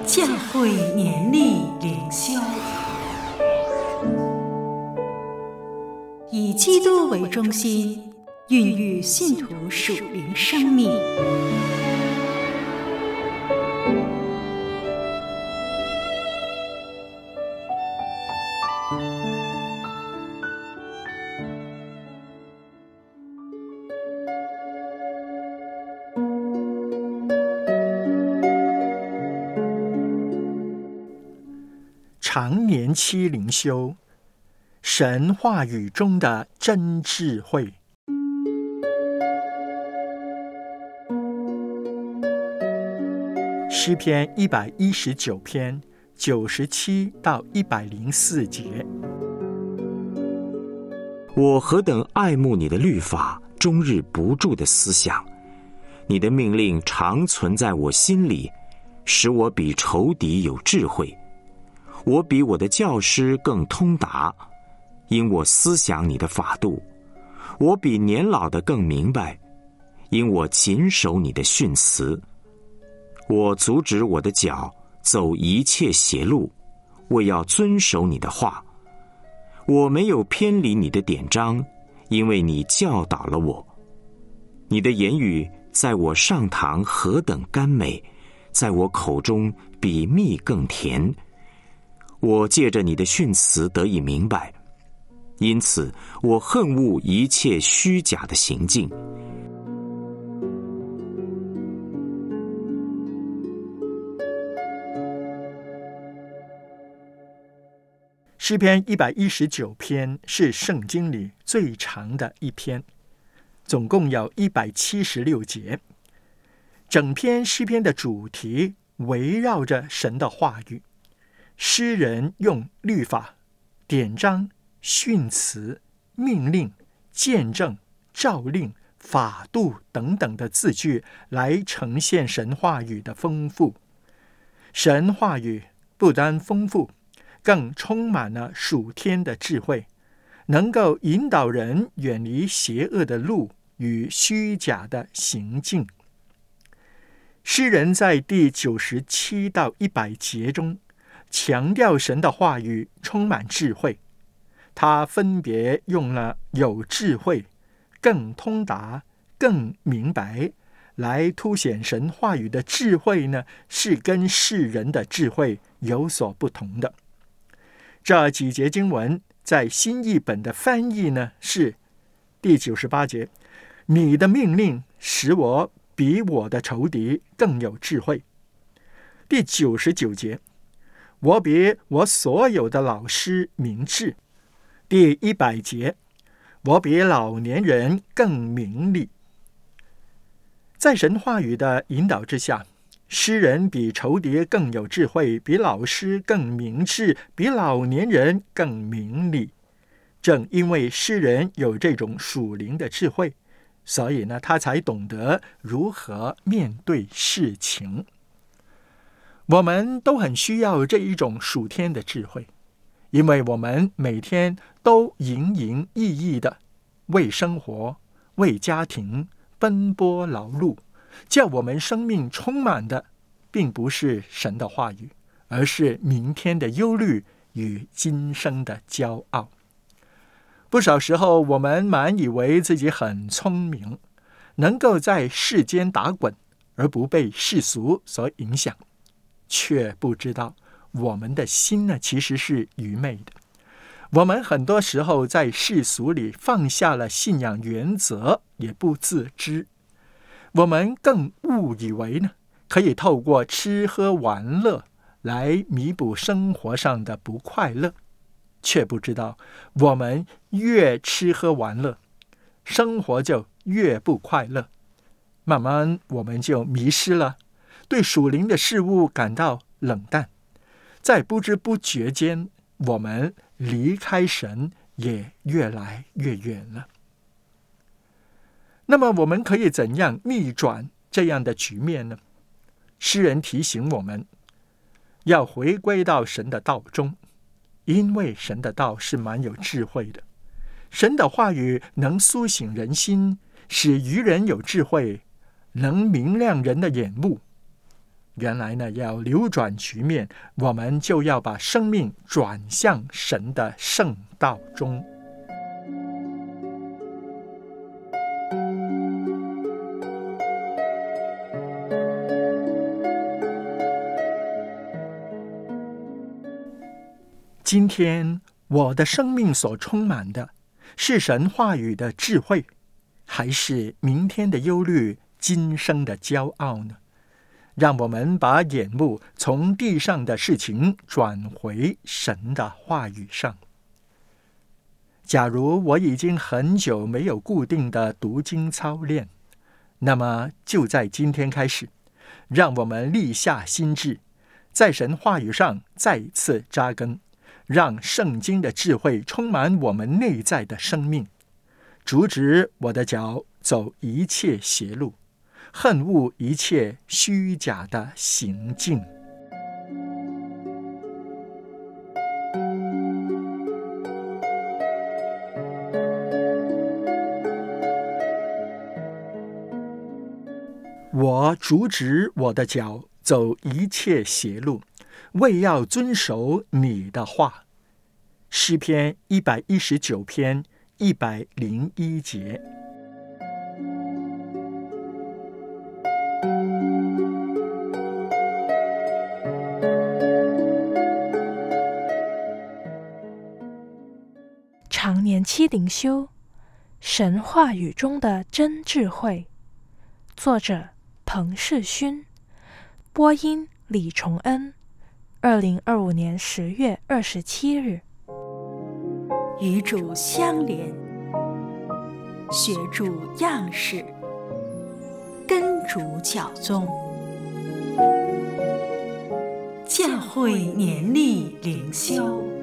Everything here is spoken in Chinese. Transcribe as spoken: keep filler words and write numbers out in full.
教会年历灵修，以基督为中心，孕育信徒属灵生命。 常年期灵修，神话语中的真智慧。诗篇一百一十九篇九十七到一百零四节。 我何等爱慕你的律法，终日不住的思想。你的命令常存在我心里，使我比仇敌有智慧。我比我的教师更通达，因我思想你的法度。我比年老的更明白，因我谨守你的训词。我阻止我的脚走一切邪路，为要遵守你的话。我没有偏离你的典章，因为你教导了我。你的言语在我上膛何等甘美，在我口中比蜜更甜。我借着你的训词得以明白，因此我恨恶一切虚假的行径。 诗篇一百一十九篇是圣经里最长的一篇，总共有一百七十六节。整篇诗篇的主题围绕着神的话语。诗人用律法、典章、训词、命令、见证、诏令、法度等等的字句来呈现神话语的丰富。神话语不单丰富，更充满了属天的智慧，能够引导人远离邪恶的路与虚假的行径。诗人在第九十七到一百节中强调神的话语充满智慧，他分别用了有智慧、更通达、更明白来凸显神话语的智慧呢，是跟世人的智慧有所不同的。这几节经文在新译本的翻译呢是第九十八节，你的命令使我比我的仇敌更有智慧。第九十九节，我比我所有的老师明智。第一百节，我比老年人更明理。在神话语的引导之下，诗人比仇敌更有智慧，比老师更明智，比老年人更明理。正因为诗人有这种属灵的智慧，所以呢，他才懂得如何面对事情。我们都很需要这一种属天的智慧，因为我们每天都营营役役的为生活、为家庭奔波劳碌，叫我们生命充满的并不是神的话语，而是明天的忧虑与今生的骄傲。不少时候，我们满以为自己很聪明，能够在世间打滚，而不被世俗所影响，却不知道我们的心呢，其实是愚昧的。我们很多时候在世俗里放下了信仰原则，也不自知。我们更误以为呢，可以透过吃喝玩乐来弥补生活上的不快乐，却不知道我们越吃喝玩乐，生活就越不快乐。慢慢我们就迷失了，对属灵的事物感到冷淡，在不知不觉间，我们离开神也越来越远了。那么我们可以怎样逆转这样的局面呢？诗人提醒我们要回归到神的道中，因为神的道是蛮有智慧的，神的话语能苏醒人心，使愚人有智慧，能明亮人的眼目。 原来呢，要扭转局面，我们就要把生命转向神的圣道中。今天我的生命所充满的是神话语的智慧，还是明天的忧虑、今生的骄傲呢？让我们把眼目从地上的事情转回神的话语上。假如我已经很久没有固定的读经操练，那么就在今天开始，让我们立下心志，在神话语上再次扎根，让圣经的智慧充满我们内在的生命，阻止我的脚走一切邪路，恨恶一切虚假的行径。我阻止我的脚走一切邪路，为要遵守你的话。诗篇一百一十九篇一百零一节。 常年期灵修，神话语中的真智慧，作者彭世勋，播音李崇恩，二零二五年十月二十七日。 与主相连，学主样式，跟主教宗，教会年历灵修。